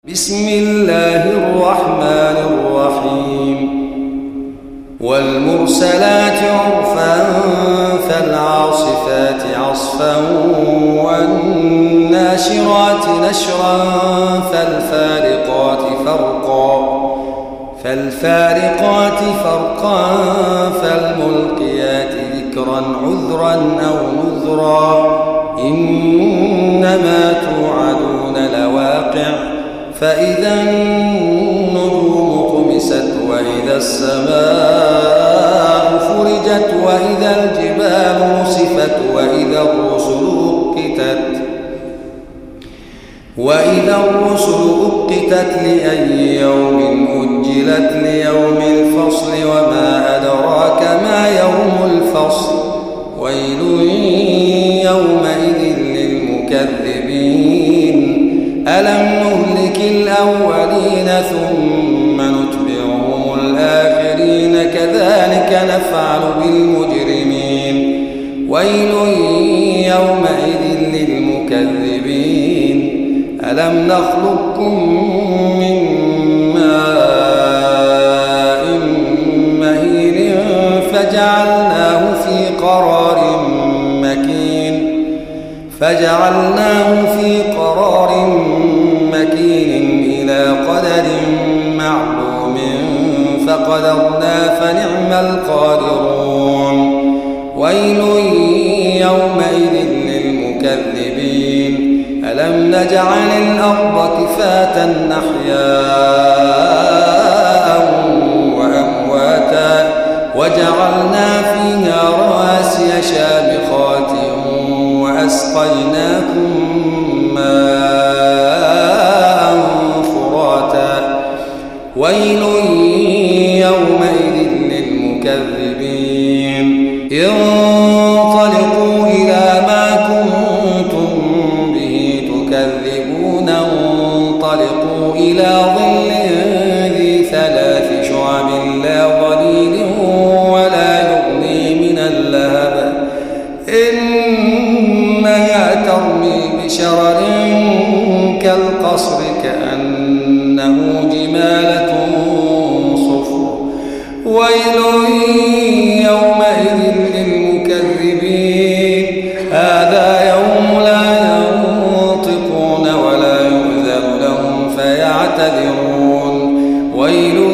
بسم الله الرحمن الرحيم والمرسلات عرفا فالعاصفات عصفا والناشرات نشرا فالفارقات فرقا فالملقيات ذكرا عذرا أو نذرا إنما توعدون لواقع فإذا النجوم طمست وإذا السماء فرجت وإذا الجبال نسفت وإذا الرسل أقتت لأي يوم أجلت ليوم الفصل وما أدراك ما يوم الفصل ويل يومئذ للمكذبين ألم نهلك الأولين ثم نتبعهم الآخرين كذلك نفعل بالمجرمين ويل يومئذ للمكذبين ألم نخلقكم من ماء مهين فجعلناه في قرار مكين إلى قدر معلوم فقدرنا فنعم القادرون ويل يومئذ للمكذبين ألم نجعل الأرض كفاة أحياء وأمواتا وجعلنا فيها رواسي شامخات وأسقيناكم ماء فراتا ويل يومئذ للمكذبين انطلقوا إلى ما كنتم به تكذبون انطلقوا إلى ظل ذي ثلاث شعب لا ظليل ولا يغني من اللهب إنها ترمي بشرر كالقصر كأنه جمالة صفر ويل يومئذ للمكذبين هذا يوم لا ينطقون ولا يؤذن لهم فيعتذرون ويل